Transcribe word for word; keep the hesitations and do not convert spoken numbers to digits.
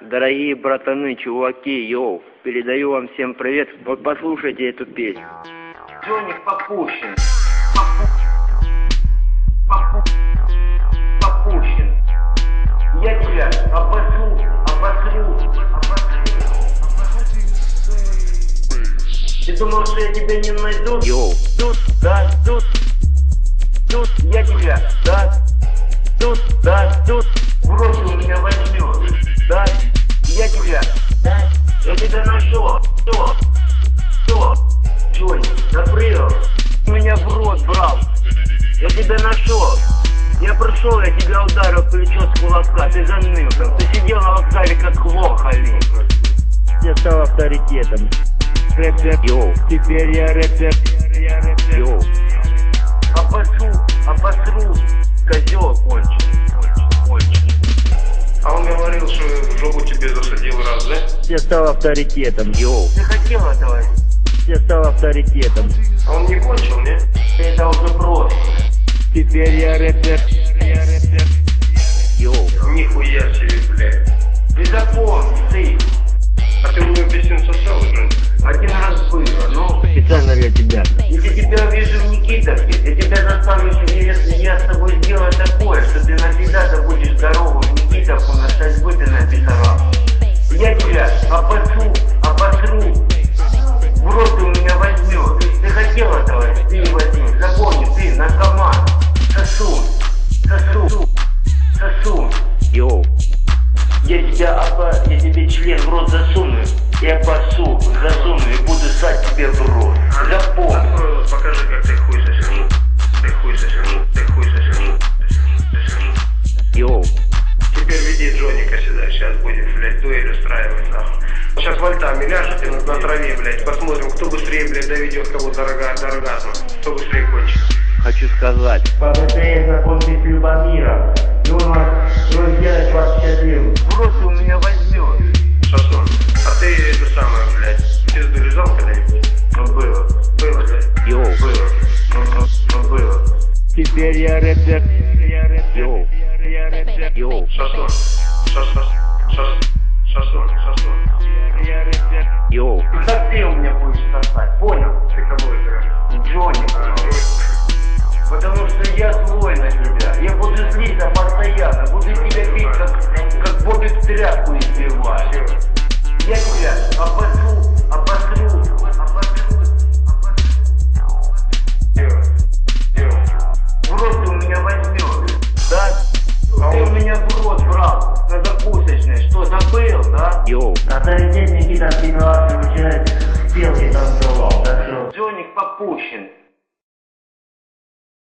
Дорогие братаны, чуваки, йоу, передаю вам всем привет. Вот послушайте эту песню. Джоник попущен. Попу... Попу... Попущен. Я тебя обосру, обосру, обосру. Ты думал, что я тебя не найду? Йоу. Тут, да, тут. Тут я тебя, да. Тут, да, тут. В рот у меня возьмешь. Да, я тебя, да. Я тебя нашел. Что? Что? Джой, напрыл. Меня в рот брал. Я тебя нашел. Я пришел, я тебя ударил в плечо с кулака. Ты заныл там. Ты сидел на вокзале как лох, Али. Я стал авторитетом. Рэпер, йоу. Теперь я рэпер. Йоу. Обосру, обосру. Козел конченый. Конченый. А он говорил, что в жопу тебе засадил раз, да? Я стал авторитетом. Йоу. Ты хотел этого? Я стал авторитетом. А он не кончил, не? Это уже просто. Теперь я рэпер. Йоу. Нихуя себе, блядь. Ты запомни, ты. А ты у него песен сосал уже? Один раз было, но... Специально для тебя. Если тебя увижу в Никитовке, я тебя заставлю, если я с тобой сделаю такое, что ты навсегда забудешь дорогу в Никитовку на садьбы ты написал. Я тебя обосру, обосру. В рот ты у меня возьмешь. Ты хотел этого, ты не возьмешь. Запомни, ты наркоман. Сосун. Сосун. Сосун. Йоу. Я тебя оба, я тебе член в рот засуну. Я посу, засуну и буду ссать тебе в рот. Запомни. Открой рот, покажи, как ты хуй сосил. Ты хуй сосил, ты хуй сосил. Йоу. Теперь веди Джоника сюда, сейчас будет, блядь, дуэль устраивать, нахуй. Сейчас вольтами ляжет и на траве, блядь, посмотрим, кто быстрее, блядь, доведет кого до оргазма, кто быстрее кончит. Хочу сказать. Побыстрее знакомьтесь с Любомиром. И он вас сделает вас счастливым. В рот ты у меня возьмешь. Шасон, а ты это самое, блядь, пизду лежал когда-нибудь? Ну было. Было, да? Йоу. Было. Ну, ну, ну было. Теперь я рэпер. Йоу. Йоу. Шасон, шасон, шасон, шасон, шасон. Йоу. Так ты у меня будешь сосать, понял? Ты кого это? Джонни. А, Потому что я злой на тебя. Я буду злиться постоянно. Буду тебя бить, как, как Бобик тряпку избивать. Я тебя обосру, обосру, обосру, обосру. В рот ты у меня возьмешь, да? Ты у меня в рот брал на закусочной. Что, забыл, да? Йоу. Авторитет Никита Пинуар, вчера пел и танцевал. Джоник попущен.